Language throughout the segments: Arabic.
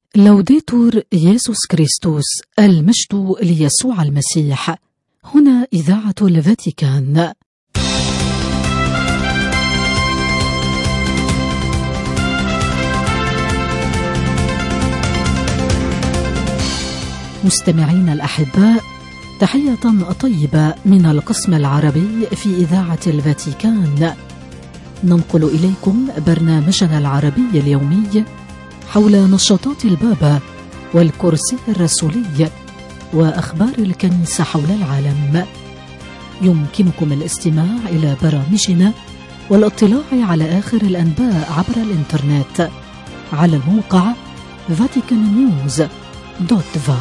لوديتور يسوع كريستوس، المجد ليسوع المسيح. هنا إذاعة الفاتيكان. مستمعين الأحباء، تحية طيبة من القسم العربي في إذاعة الفاتيكان. ننقل إليكم برنامجنا العربي اليومي حول نشاطات البابا والكرسي الرسولي وأخبار الكنيسة حول العالم. يمكنكم الاستماع إلى برامجنا والاطلاع على آخر الأنباء عبر الإنترنت على الموقع vaticannews.va.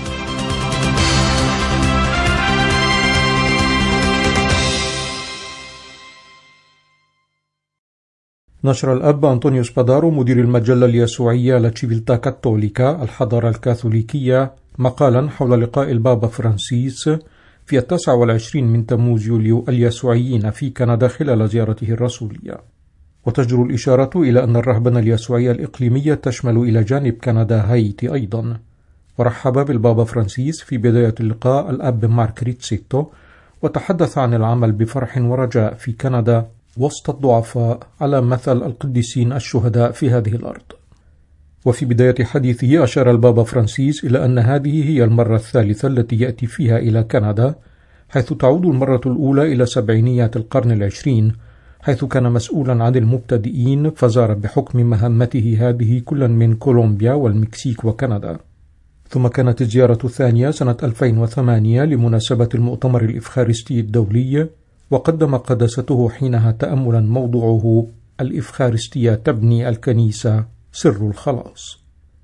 نشر الأب أنطونيو سبادارو مدير المجلة اليسوعية لا تشيفيلتا كاتوليكا الحضارة الكاثوليكية مقالا حول لقاء البابا فرانسيس في 29 من تموز يوليو اليسوعيين في كندا خلال زيارته الرسولية. وتجدر الإشارة إلى أن الرهبنة اليسوعية الإقليمية تشمل إلى جانب كندا هايتي أيضا. ورحب بالبابا فرانسيس في بداية اللقاء الأب مارك ريتسيتو، وتحدث عن العمل بفرح ورجاء في كندا وسط الضعفاء على مثل القديسين الشهداء في هذه الأرض. وفي بداية حديثه أشار البابا فرانسيس إلى أن هذه هي المرة الثالثة التي يأتي فيها إلى كندا، حيث تعود المرة الأولى إلى سبعينيات القرن العشرين، حيث كان مسؤولا عن المبتدئين، فزار بحكم مهمته هذه كلا من كولومبيا والمكسيك وكندا. ثم كانت الزيارة الثانية سنة 2008 لمناسبة المؤتمر الإفخارستي الدولي، وقدم قداسته حينها تأملا موضوعه الإفخارستية تبني الكنيسة سر الخلاص.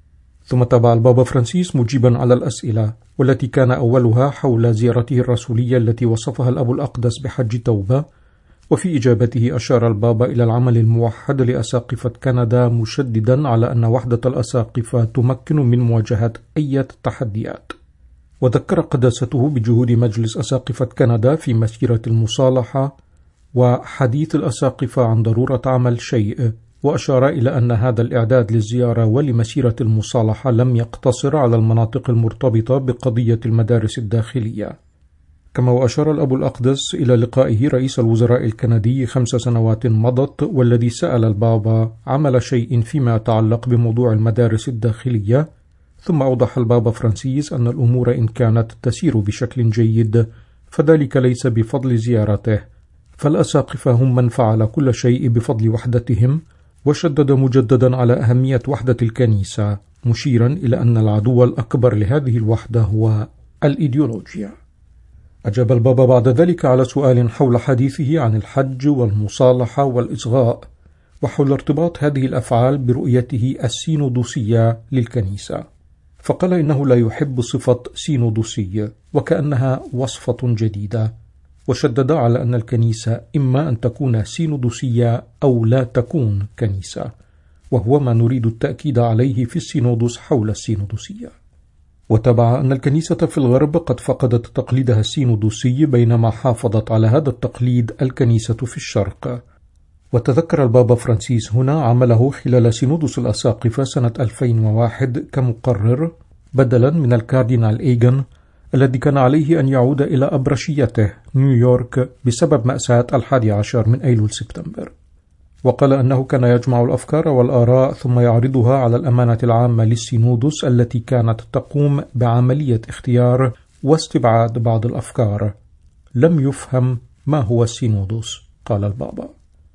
ثم تابع البابا فرانسيس مجيبا على الأسئلة، والتي كان أولها حول زيارته الرسولية التي وصفها الأب الأقدس بحج توبة. وفي إجابته أشار البابا إلى العمل الموحد لأساقفة كندا، مشددا على أن وحدة الأساقفة تمكن من مواجهة أي تحديات. وذكر قداسته بجهود مجلس أساقفة كندا في مسيرة المصالحة وحديث الأساقفة عن ضرورة عمل شيء، وأشار إلى أن هذا الإعداد للزيارة ولمسيرة المصالحة لم يقتصر على المناطق المرتبطة بقضية المدارس الداخلية. كما وأشار الأب الأقدس إلى لقائه رئيس الوزراء الكندي 5 سنوات مضت، والذي سأل البابا عمل شيء فيما يتعلق بموضوع المدارس الداخلية. ثم أوضح البابا فرانسيس أن الأمور إن كانت تسير بشكل جيد فذلك ليس بفضل زيارته، فالأساقفة هم من فعل كل شيء بفضل وحدتهم. وشدد مجددا على أهمية وحدة الكنيسة، مشيرا إلى أن العدو الأكبر لهذه الوحدة هو الإيديولوجيا. أجاب البابا بعد ذلك على سؤال حول حديثه عن الحج والمصالحة والإصغاء، وحول ارتباط هذه الأفعال برؤيته السينودوسية للكنيسة، فقال إنه لا يحب صفة سينودوسية وكأنها وصفة جديدة، وشدد على أن الكنيسة إما أن تكون سينودوسية أو لا تكون كنيسة، وهو ما نريد التأكيد عليه في السينودوس حول السينودوسية. وتبع أن الكنيسة في الغرب قد فقدت تقليدها السينودوسي، بينما حافظت على هذا التقليد الكنيسة في الشرق. وتذكر البابا فرانسيس هنا عمله خلال سينودوس الأساقفة سنة 2001 كمقرر، بدلا من الكاردينال إيغان الذي كان عليه أن يعود إلى أبرشيته نيويورك بسبب مأساة 11 من أيلول سبتمبر. وقال أنه كان يجمع الأفكار والآراء ثم يعرضها على الأمانة العامة للسينودوس، التي كانت تقوم بعملية اختيار واستبعاد بعض الأفكار. لم يفهم ما هو السينودوس، قال البابا.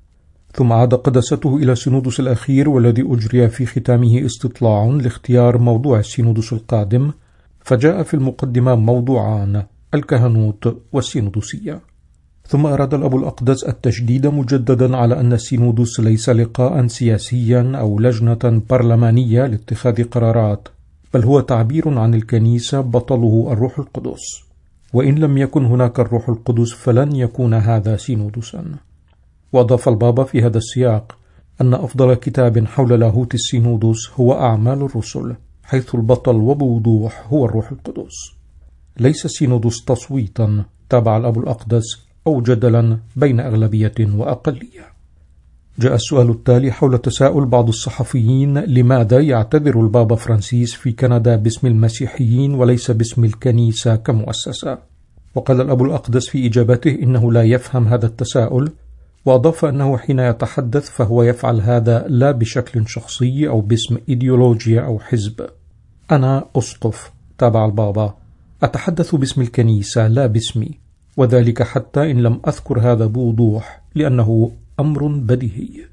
ثم عاد قداسته إلى السينودوس الأخير، والذي أجري في ختامه استطلاع لاختيار موضوع السينودوس القادم، فجاء في المقدمة موضوعان: الكهنوت والسينودوسية. ثم أراد الأب الأقدس التشديد مجددا على أن السينودوس ليس لقاء سياسيا أو لجنة برلمانية لاتخاذ قرارات، بل هو تعبير عن الكنيسة بطله الروح القدس، وإن لم يكن هناك الروح القدس فلن يكون هذا سينودوسا. وأضاف البابا في هذا السياق أن أفضل كتاب حول لاهوت السينودوس هو أعمال الرسل، حيث البطل وبوضوح هو الروح القدس. ليس السينودوس تصويتا، تابع الأب الأقدس، أو جدلا بين أغلبية وأقلية. جاء السؤال التالي حول تساؤل بعض الصحفيين: لماذا يعتذر البابا فرانسيس في كندا باسم المسيحيين وليس باسم الكنيسة كمؤسسة؟ وقال الأب الأقدس في إجابته إنه لا يفهم هذا التساؤل، وأضاف أنه حين يتحدث فهو يفعل هذا لا بشكل شخصي أو باسم إيديولوجيا أو حزب. أنا أسقف، تابع البابا، أتحدث باسم الكنيسة لا باسمي، وذلك حتى إن لم أذكر هذا بوضوح لأنه أمر بديهي.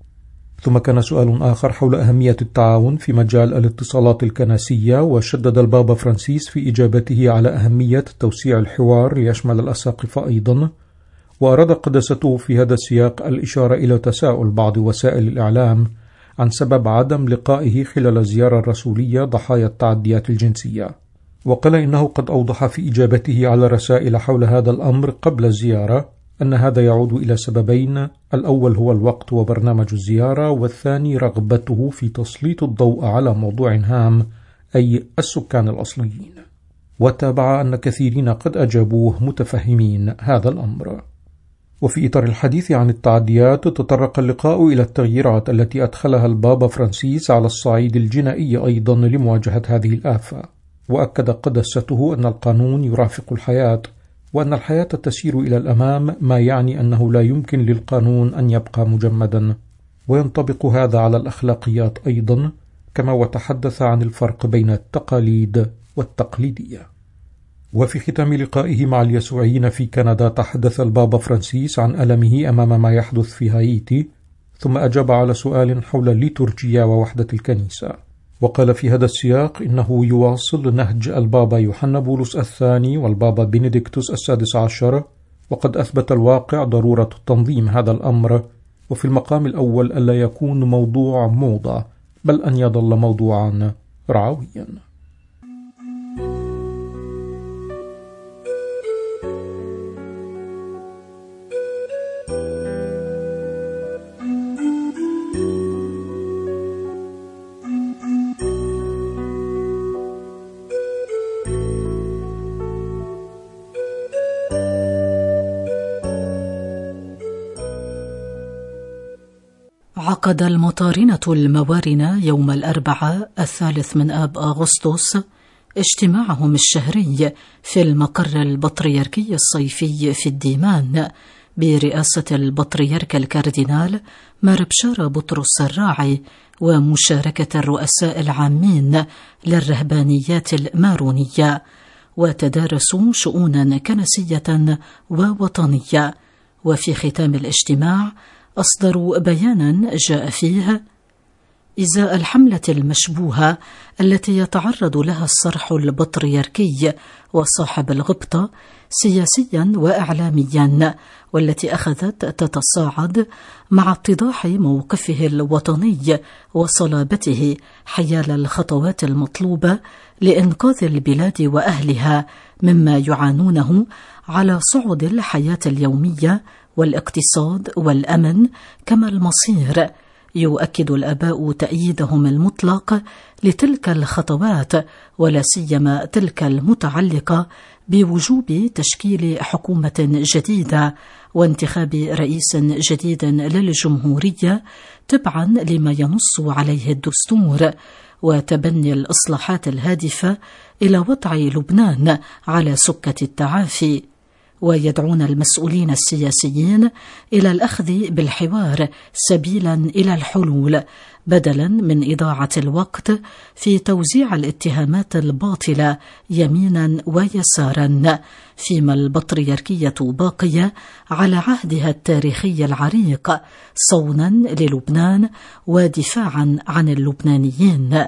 ثم كان سؤال آخر حول أهمية التعاون في مجال الاتصالات الكنسية، وشدد البابا فرانسيس في إجابته على أهمية توسيع الحوار ليشمل الأساقفة أيضا، وأراد قداسته في هذا السياق الإشارة إلى تساؤل بعض وسائل الإعلام عن سبب عدم لقائه خلال الزيارة الرسولية ضحايا التعديات الجنسية، وقال إنه قد أوضح في إجابته على رسائل حول هذا الأمر قبل الزيارة أن هذا يعود إلى سببين: الأول هو الوقت وبرنامج الزيارة، والثاني رغبته في تسليط الضوء على موضوع هام أي السكان الأصليين. وتابع أن كثيرين قد أجابوه متفهمين هذا الأمر. وفي إطار الحديث عن التعديات تطرق اللقاء إلى التغييرات التي أدخلها البابا فرانسيس على الصعيد الجنائي أيضا لمواجهة هذه الآفة، وأكد قداسته أن القانون يرافق الحياة، وأن الحياة تسير إلى الأمام، ما يعني أنه لا يمكن للقانون أن يبقى مجمدا، وينطبق هذا على الأخلاقيات أيضا، كما وتحدث عن الفرق بين التقاليد والتقليدية. وفي ختام لقائه مع اليسوعيين في كندا تحدث البابا فرانسيس عن ألمه أمام ما يحدث في هايتي، ثم أجاب على سؤال حول الليتورجيا ووحدة الكنيسة، وقال في هذا السياق إنه يواصل نهج البابا يوحنا بولس الثاني والبابا بنديكتوس السادس عشر، وقد أثبت الواقع ضرورة تنظيم هذا الأمر، وفي المقام الأول ألا يكون موضوع موضة، بل أن يظل موضوعا رعويا. عقد المطارنة الموارنة يوم الأربعاء 3 أغسطس اجتماعهم الشهري في المقر البطريركي الصيفي في الديمان برئاسة البطريرك الكاردينال مار بشارة بطرس الراعي، ومشاركة الرؤساء العامين للرهبانيات المارونية، وتدارسوا شؤونا كنسية ووطنية. وفي ختام الاجتماع أصدروا بيانا جاء فيه: إزاء الحملة المشبوهة التي يتعرض لها الصرح البطريركي وصاحب الغبطة سياسيا وإعلاميا، والتي أخذت تتصاعد مع اتضاح موقفه الوطني وصلابته حيال الخطوات المطلوبة لإنقاذ البلاد وأهلها مما يعانونه على صعد الحياة اليومية والاقتصاد والأمن كما المصير، يؤكد الآباء تأييدهم المطلق لتلك الخطوات، ولا سيما تلك المتعلقة بوجوب تشكيل حكومة جديدة وانتخاب رئيس جديد للجمهورية تبعا لما ينص عليه الدستور، وتبني الإصلاحات الهادفة إلى وضع لبنان على سكة التعافي. ويدعون المسؤولين السياسيين إلى الأخذ بالحوار سبيلا إلى الحلول، بدلا من إضاعة الوقت في توزيع الاتهامات الباطلة يمينا ويسارا، فيما البطريركية باقية على عهدها التاريخي العريق صونا للبنان ودفاعا عن اللبنانيين.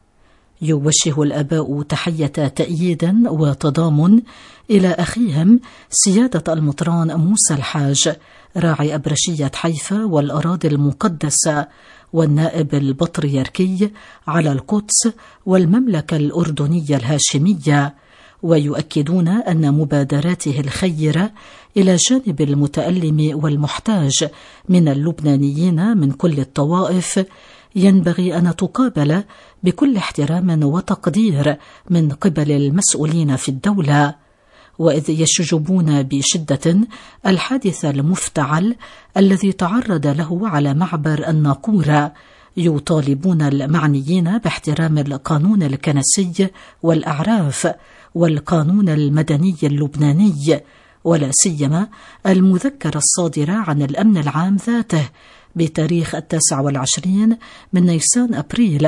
يوجه الآباء تحية تأييد وتضامن إلى أخيهم سيادة المطران موسى الحاج راعي أبرشية حيفا والأراضي المقدسة والنائب البطريركي على القدس والمملكة الأردنية الهاشمية، ويؤكدون أن مبادراته الخيرة إلى جانب المتألم والمحتاج من اللبنانيين من كل الطوائف ينبغي أن تقابل بكل احترام وتقدير من قبل المسؤولين في الدولة. وإذ يشجبون بشدة الحادث المفتعل الذي تعرض له على معبر الناقورة، يطالبون المعنيين باحترام القانون الكنسي والأعراف والقانون المدني اللبناني، ولا سيما المذكرة الصادرة عن الأمن العام ذاته بتاريخ 29 من نيسان أبريل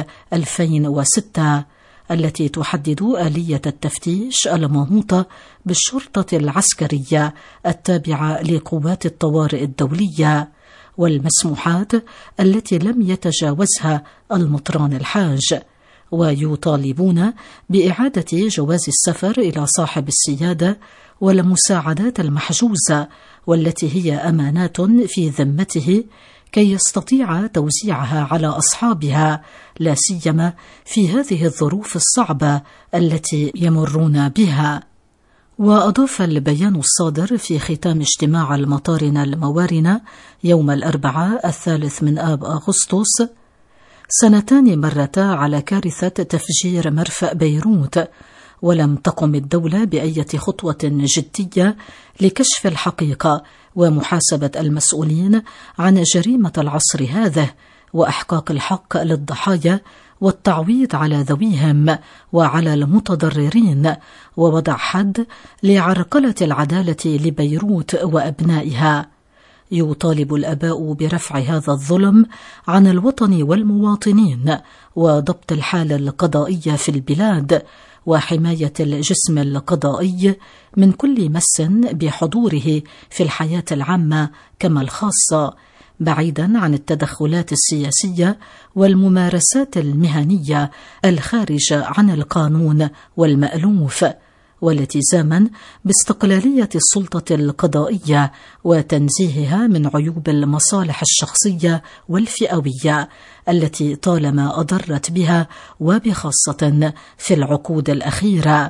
2006 التي تحدد آلية التفتيش المنوطة بالشرطة العسكرية التابعة لقوات الطوارئ الدولية والمسموحات التي لم يتجاوزها المطران الحاج، ويطالبون بإعادة جواز السفر إلى صاحب السيادة والمساعدات المحجوزة والتي هي أمانات في ذمته كي يستطيع توزيعها على أصحابها، لا سيما في هذه الظروف الصعبة التي يمرون بها. وأضاف البيان الصادر في ختام اجتماع المطارنة الموارنة يوم الأربعاء 3 أغسطس: 2 سنين مرتا على كارثة تفجير مرفأ بيروت، ولم تقم الدولة بأي خطوة جدية لكشف الحقيقة ومحاسبة المسؤولين عن جريمة العصر هذا وإحقاق الحق للضحايا والتعويض على ذويهم وعلى المتضررين ووضع حد لعرقلة العدالة لبيروت وأبنائها. يطالب الآباء برفع هذا الظلم عن الوطن والمواطنين وضبط الحالة القضائية في البلاد وحماية الجسم القضائي من كل مس بحضوره في الحياة العامة كما الخاصة، بعيدا عن التدخلات السياسية والممارسات المهنية الخارجة عن القانون والمألوف، والالتزاما باستقلالية السلطة القضائية وتنزيهها من عيوب المصالح الشخصية والفئوية التي طالما أضرت بها وبخاصة في العقود الأخيرة.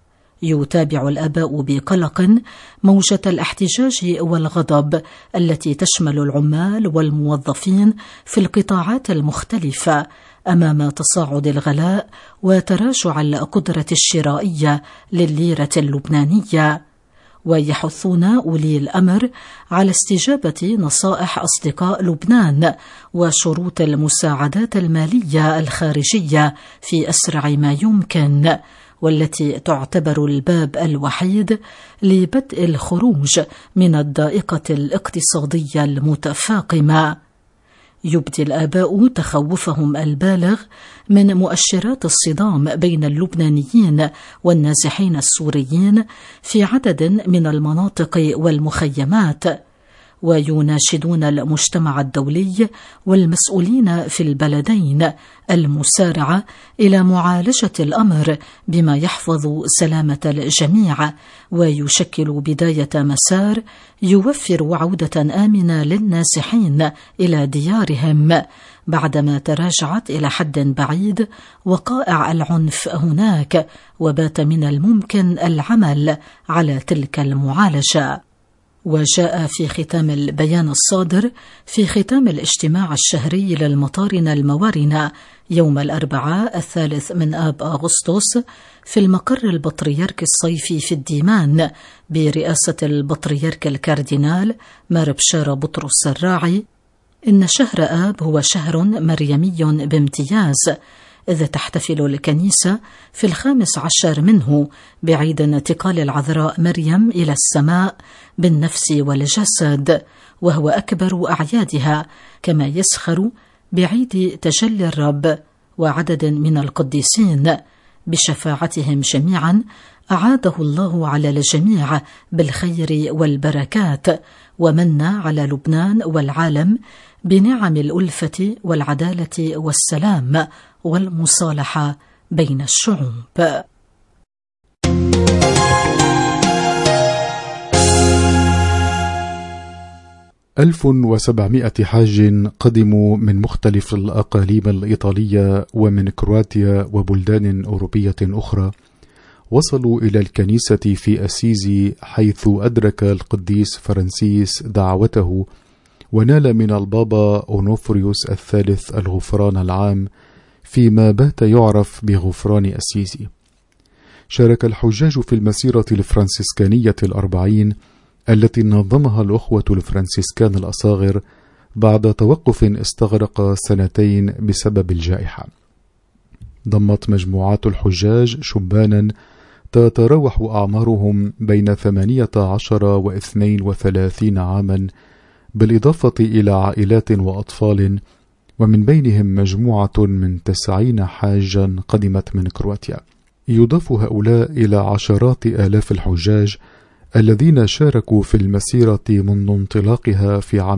يتابع الآباء بقلق موجة الاحتجاج والغضب التي تشمل العمال والموظفين في القطاعات المختلفة أمام تصاعد الغلاء وتراجع القدرة الشرائية للليرة اللبنانية، ويحثون أولي الأمر على استجابة نصائح أصدقاء لبنان وشروط المساعدات المالية الخارجية في أسرع ما يمكن، والتي تعتبر الباب الوحيد لبدء الخروج من الضائقة الاقتصادية المتفاقمة. يبدي الآباء تخوفهم البالغ من مؤشرات الصدام بين اللبنانيين والنازحين السوريين في عدد من المناطق والمخيمات، ويناشدون المجتمع الدولي والمسؤولين في البلدين المسارعة إلى معالجة الأمر بما يحفظ سلامة الجميع ويشكل بداية مسار يوفر عودة آمنة للنازحين إلى ديارهم بعدما تراجعت إلى حد بعيد وقائع العنف هناك، وبات من الممكن العمل على تلك المعالجة. وجاء في ختام البيان الصادر في ختام الاجتماع الشهري للمطارنة الموارنة يوم الأربعاء 3 أغسطس في المقر البطريرك الصيفي في الديمان برئاسة البطريرك الكاردينال مار بشارة بطرس الراعي: إن شهر آب هو شهر مريمي بامتياز، إذ تحتفل الكنيسة في 15 منه بعيد انتقال العذراء مريم إلى السماء بالنفس والجسد، وهو أكبر أعيادها، كما يسخر بعيد تجلي الرب وعدد من القديسين بشفاعتهم جميعا أعاده الله على الجميع بالخير والبركات، ومن على لبنان والعالم بنعم الألفة والعدالة والسلام والمصالحة بين الشعوب. 1700 حاج قدموا من مختلف الأقاليم الإيطالية ومن كرواتيا وبلدان أوروبية أخرى، وصلوا إلى الكنيسة في أسيزي، حيث أدرك القديس فرانسيس دعوته ونال من البابا أونوفريوس الثالث الغفران العام، فيما بات يعرف بغفران أسيزي. شارك الحجاج في المسيرة الفرنسيسكانية 40 التي نظمها الأخوة الفرنسيسكان الأصاغر بعد توقف استغرق 2 بسبب الجائحة. ضمت مجموعات الحجاج شبانا تتراوح أعمارهم بين 18 و 32 عاما، بالإضافة إلى عائلات وأطفال، ومن بينهم مجموعة من 90 حاجا قدمت من كرواتيا. يضاف هؤلاء إلى عشرات آلاف الحجاج الذين شاركوا في المسيرة منذ انطلاقها في عام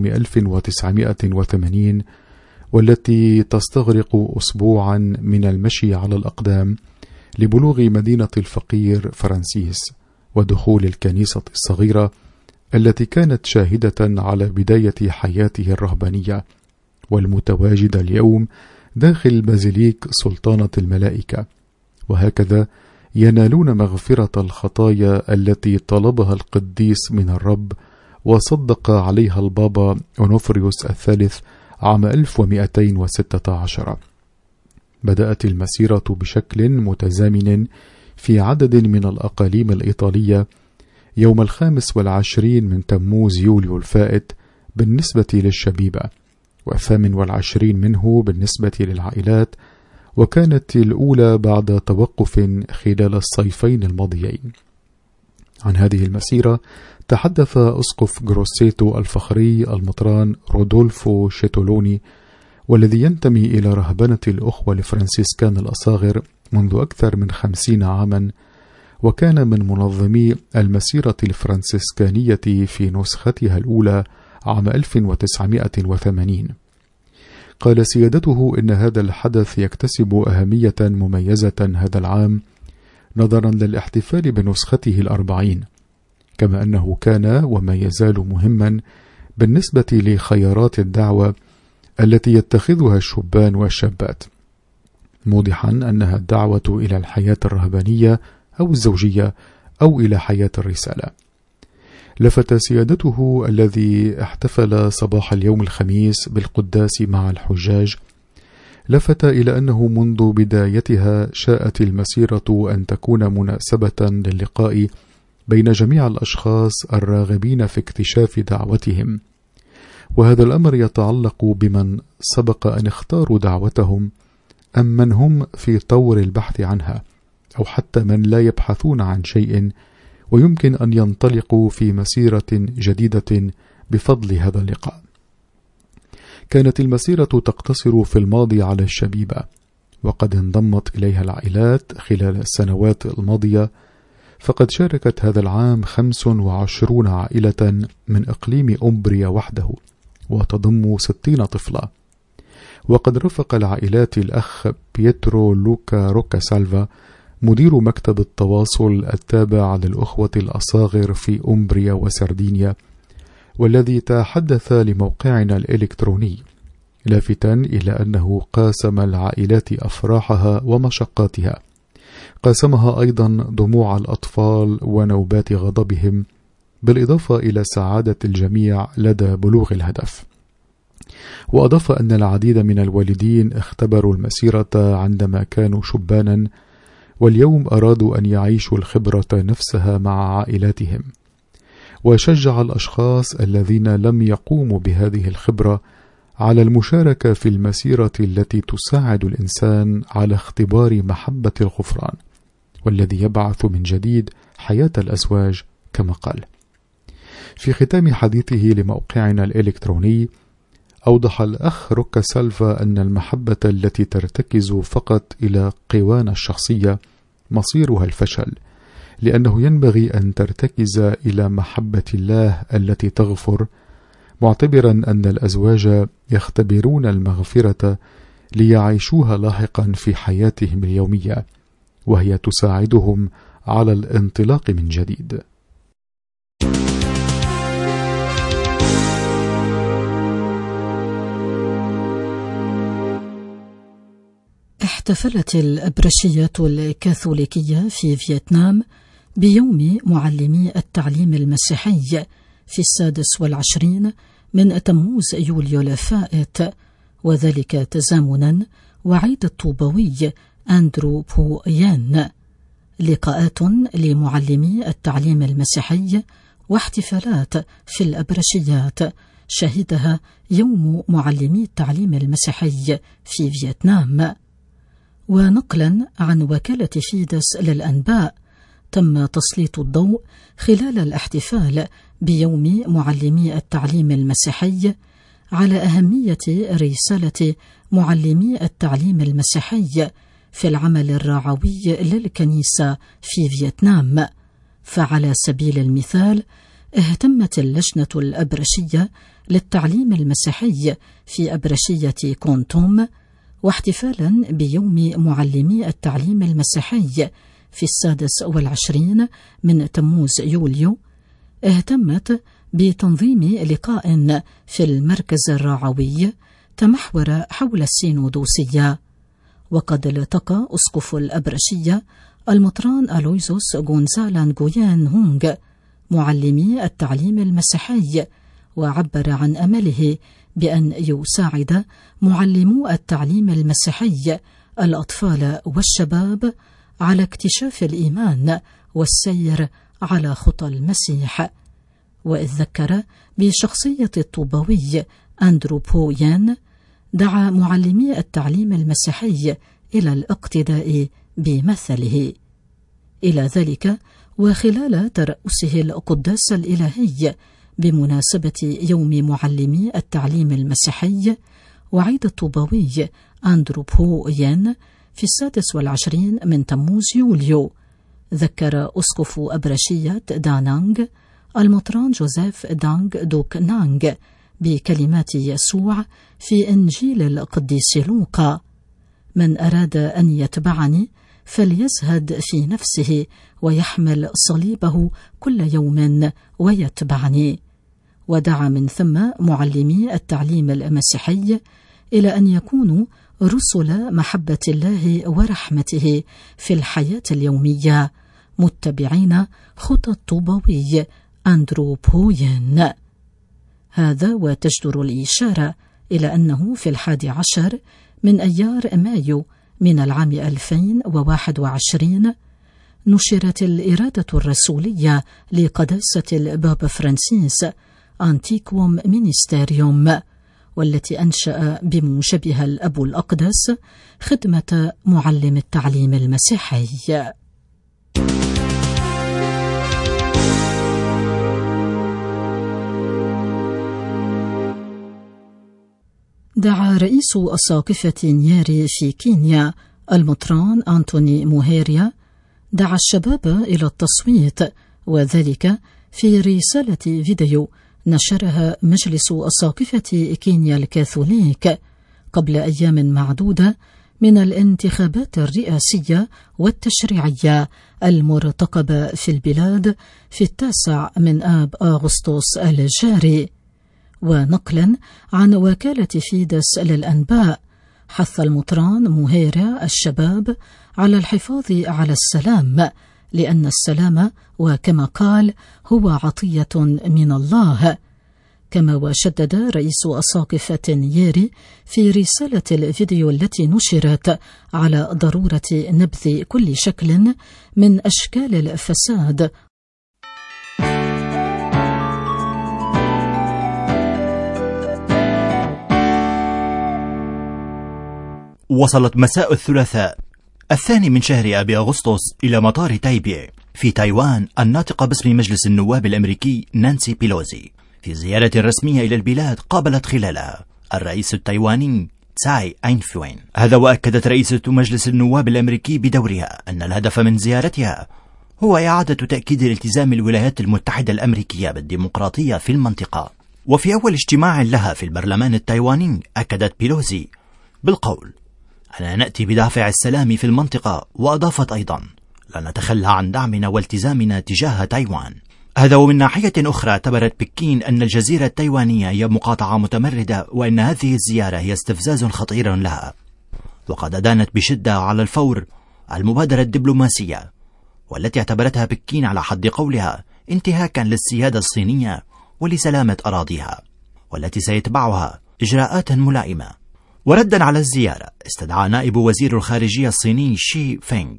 1980، والتي تستغرق أسبوعا من المشي على الأقدام لبلوغ مدينة الفقير فرانسيس ودخول الكنيسة الصغيرة التي كانت شاهدة على بداية حياته الرهبانية، والمتواجدة اليوم داخل بازيليك سلطانة الملائكة. وهكذا ينالون مغفرة الخطايا التي طلبها القديس من الرب وصدق عليها البابا أونوفريوس الثالث عام 1216. بدأت المسيرة بشكل متزامن في عدد من الأقاليم الإيطالية يوم 25 من تموز يوليو الفائت بالنسبة للشبيبة، و28 منه بالنسبة للعائلات، وكانت الأولى بعد توقف خلال الصيفين الماضيين. عن هذه المسيرة تحدث أسقف جروسيتو الفخري المطران رودولفو شيتولوني، والذي ينتمي إلى رهبنة الأخوة الفرنسيسكان الأصاغر منذ أكثر من 50 عاما، وكان من منظمي المسيرة الفرنسيسكانية في نسختها الأولى عام 1980. قال سيادته إن هذا الحدث يكتسب أهمية مميزة هذا العام نظرا للاحتفال بنسخته 40، كما أنه كان وما يزال مهما بالنسبة لخيارات الدعوة التي يتخذها الشبان والشابات، موضحا أنها الدعوة إلى الحياة الرهبانية أو الزوجية أو إلى حياة الرسالة. لفت سيادته الذي احتفل صباح اليوم الخميس بالقداس مع الحجاج، لفت إلى أنه منذ بدايتها شاءت المسيرة أن تكون مناسبة للقاء بين جميع الأشخاص الراغبين في اكتشاف دعوتهم، وهذا الأمر يتعلق بمن سبق أن اختاروا دعوتهم أم من هم في طور البحث عنها، أو حتى من لا يبحثون عن شيء ويمكن أن ينطلقوا في مسيرة جديدة بفضل هذا اللقاء. كانت المسيرة تقتصر في الماضي على الشبيبة، وقد انضمت إليها العائلات خلال السنوات الماضية، فقد شاركت هذا العام 25 عائلة من إقليم أمبريا وحده، وتضم 60 طفلة. وقد رافق العائلات الأخ بيترو لوكا روكا سالفا مدير مكتب التواصل التابع للأخوة الأصاغر في أمبريا وسردينيا، والذي تحدث لموقعنا الإلكتروني، لافتا إلى أنه قاسم العائلات أفراحها ومشقاتها، قاسمها أيضا دموع الأطفال ونوبات غضبهم، بالإضافة إلى سعادة الجميع لدى بلوغ الهدف. وأضاف أن العديد من الوالدين اختبروا المسيرة عندما كانوا شبانا، واليوم أرادوا أن يعيشوا الخبرة نفسها مع عائلاتهم، وشجع الأشخاص الذين لم يقوموا بهذه الخبرة على المشاركة في المسيرة التي تساعد الإنسان على اختبار محبة الغفران، والذي يبعث من جديد حياة الأزواج كما قال. في ختام حديثه لموقعنا الإلكتروني، أوضح الأخ روكا سالفا أن المحبة التي ترتكز فقط إلى قوانا الشخصية مصيرها الفشل، لأنه ينبغي أن ترتكز إلى محبة الله التي تغفر، معتبرا أن الأزواج يختبرون المغفرة ليعيشوها لاحقا في حياتهم اليومية، وهي تساعدهم على الانطلاق من جديد. احتفلت الأبرشية الكاثوليكية في فيتنام بيوم معلمي التعليم المسيحي في 26 من تموز يوليو الفائت، وذلك تزامنا وعيد الطوبوي أندرو بويان لقاءات لمعلمي التعليم المسيحي واحتفالات في الأبرشيات شهدها يوم معلمي التعليم المسيحي في فيتنام. ونقلا عن وكالة فيدس للأنباء، تم تسليط الضوء خلال الاحتفال بيوم معلمي التعليم المسيحي على أهمية رسالة معلمي التعليم المسيحي في العمل الرعوي للكنيسة في فيتنام. فعلى سبيل المثال اهتمت اللجنة الأبرشية للتعليم المسيحي في أبرشية كونتوم واحتفالا بيوم معلمي التعليم المسيحي في 26 من تموز يوليو، اهتمت بتنظيم لقاء في المركز الرعوي تمحور حول السينودوسية. وقد التقى أسقف الأبرشية المطران ألويزوس غونزالان غويان هونغ معلمي التعليم المسيحي، وعبر عن أمله بأن يساعد معلمو التعليم المسيحي الأطفال والشباب على اكتشاف الإيمان والسير على خطى المسيح. وإذ ذكر بشخصية الطوبوي أندرو بويان، دعا معلمي التعليم المسيحي إلى الاقتداء بمثله. إلى ذلك، وخلال ترأسه القداس الإلهي بمناسبة يوم معلمي التعليم المسيحي، وعيد الطوبوي أندرو بويان في 26 من تموز يوليو، ذكر أسقف أبرشية دانانغ المطران جوزيف دانغ دوك نانغ بكلمات يسوع في إنجيل القديس لوقا: من أراد أن يتبعني فليزهد في نفسه ويحمل صليبه كل يوم ويتبعني. ودعا من ثم معلمي التعليم المسيحي إلى أن يكونوا رسل محبة الله ورحمته في الحياة اليومية، متبعين خطى الطوبوي أندرو بويان. هذا وتجدر الإشارة إلى أنه في 11 من أيار مايو من العام 2021 نشرت الإرادة الرسولية لقداسة البابا فرانسيس أنتيكوم مينستيريوم، والتي أنشأ بموجبها الأب الأقدس خدمة معلم التعليم المسيحي. دعا رئيس أساقفة نياري في كينيا المطران أنتوني موهيريا دعا الشباب إلى التصويت، وذلك في رسالة فيديو نشرها مجلس أساقفة كينيا الكاثوليك قبل أيام معدودة من الانتخابات الرئاسية والتشريعية المرتقبة في البلاد في 9 من آب أغسطس الجاري. ونقلا عن وكالة فيدس للأنباء، حث المطران موهيريا الشباب على الحفاظ على السلام، لأن السلام وكما قال هو عطية من الله. كما وشدد رئيس أساقفة نياري في رسالة الفيديو التي نشرت على ضرورة نبذ كل شكل من أشكال الفساد وصلت مساء الثلاثاء 2 من شهر آب أغسطس إلى مطار تايبي في تايوان الناطقة باسم مجلس النواب الأمريكي نانسي بيلوزي في زيارة رسمية إلى البلاد قابلت خلالها الرئيس التايواني تساي أينفوين. هذا وأكدت رئيسة مجلس النواب الأمريكي بدورها أن الهدف من زيارتها هو إعادة تأكيد التزام الولايات المتحدة الأمريكية بالديمقراطية في المنطقة. وفي أول اجتماع لها في البرلمان التايواني أكدت بيلوزي بالقول أننا نأتي بدافع السلام في المنطقة، وأضافت أيضا لن نتخلى عن دعمنا والتزامنا تجاه تايوان. هذا ومن ناحية أخرى اعتبرت بكين أن الجزيرة التايوانية هي مقاطعة متمردة، وأن هذه الزيارة هي استفزاز خطير لها، وقد أدانت بشدة على الفور المبادرة الدبلوماسية والتي اعتبرتها بكين على حد قولها انتهاكا للسيادة الصينية ولسلامة أراضيها، والتي سيتبعها إجراءات ملائمة. وردا على الزيارة استدعى نائب وزير الخارجية الصيني شي فينغ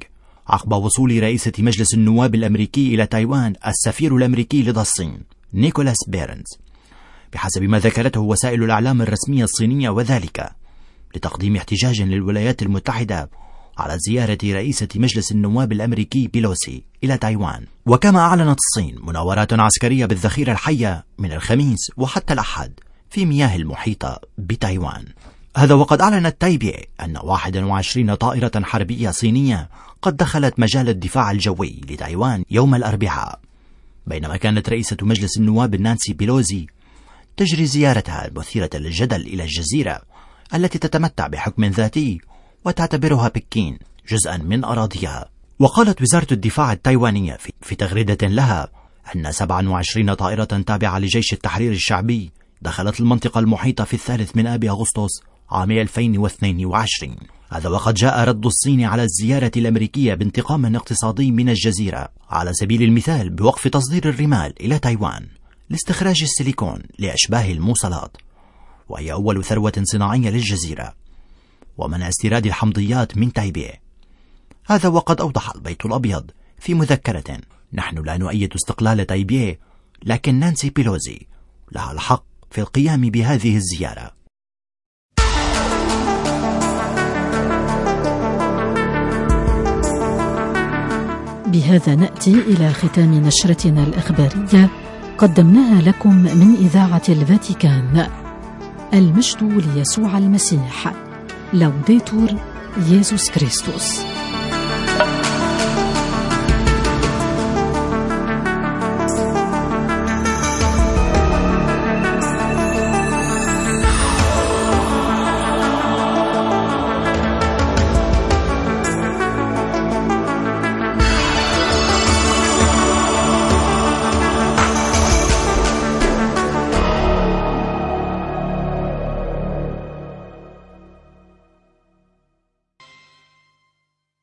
عقب وصول رئيسة مجلس النواب الأمريكي إلى تايوان السفير الأمريكي لدى الصين نيكولاس بيرنز، بحسب ما ذكرته وسائل الإعلام الرسمية الصينية، وذلك لتقديم احتجاج للولايات المتحدة على زيارة رئيسة مجلس النواب الأمريكي بيلوسي إلى تايوان. وكما أعلنت الصين مناورات عسكرية بالذخيرة الحية من الخميس وحتى الأحد في مياه المحيطة بتايوان. هذا وقد أعلنت تايبي أن 21 طائرة حربية صينية قد دخلت مجال الدفاع الجوي لتايوان يوم الأربعاء، بينما كانت رئيسة مجلس النواب نانسي بيلوزي تجري زيارتها المثيرة للجدل إلى الجزيرة التي تتمتع بحكم ذاتي وتعتبرها بكين جزءا من أراضيها. وقالت وزارة الدفاع التايوانية في تغريدة لها أن 27 طائرة تابعة لجيش التحرير الشعبي دخلت المنطقة المحيطة في 3 أغسطس عام 2022. هذا وقد جاء رد الصين على الزيارة الأمريكية بانتقام اقتصادي من الجزيرة، على سبيل المثال بوقف تصدير الرمال إلى تايوان لاستخراج السيليكون لأشباه الموصلات، وهي أول ثروة صناعية للجزيرة، ومنع استيراد الحمضيات من تايبي. هذا وقد أوضح البيت الأبيض في مذكرة: نحن لا نؤيد استقلال تايبي، لكن نانسي بيلوزي لها الحق في القيام بهذه الزيارة. بهذا نأتي إلى ختام نشرتنا الإخبارية قدمناها لكم من إذاعة الفاتيكان. المجد ليسوع المسيح. لوديتور يسوع كريستوس.